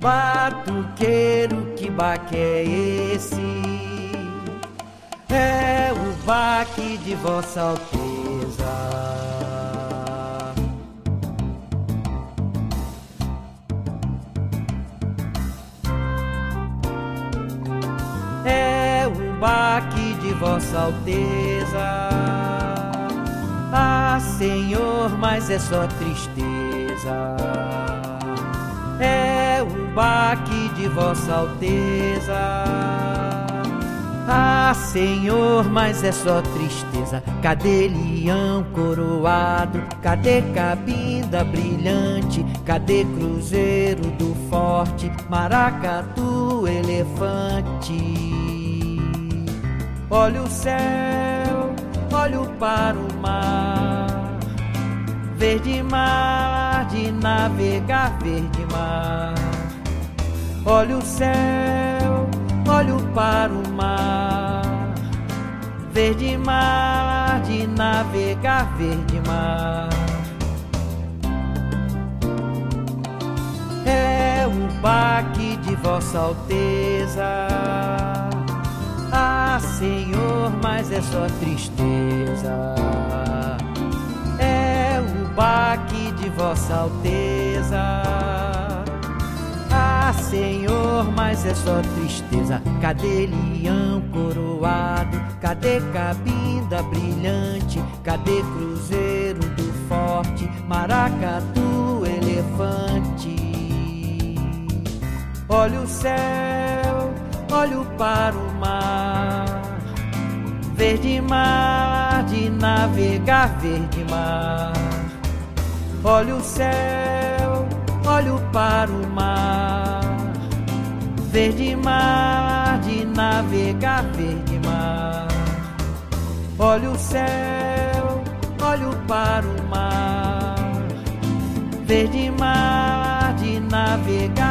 Batuqueiro, que baque é esse? É o baque de Vossa Alteza. É o baque de Vossa Alteza. Ah, Senhor, mas é só tristeza. É o baque de Vossa Alteza. Ah, Senhor, mas é só tristeza. Cadê leão coroado? Cadê cabinda brilhante? Cadê cruzeiro do forte? Maracatu, elefante. Olha o céu, olho para o mar. Verde mar de navegar, verde mar. Olha o céu, olho para o mar. Verde mar de navegar, verde mar. É o baque de Vossa Alteza. Ah, Senhor, mas é só tristeza. É o baque de Vossa Alteza. Ah, Senhor, mas é só tristeza. Cadê leão coroado? Cadê cabinda brilhante? Cadê cruzeiro do forte? Maracatu, elefante. Olha o céu, olho para o mar. Verde mar de navegar, verde mar. Olha o céu, olho para o mar. Verde mar de navegar, verde mar. Olha o céu, olho para o mar. Verde mar de navegar.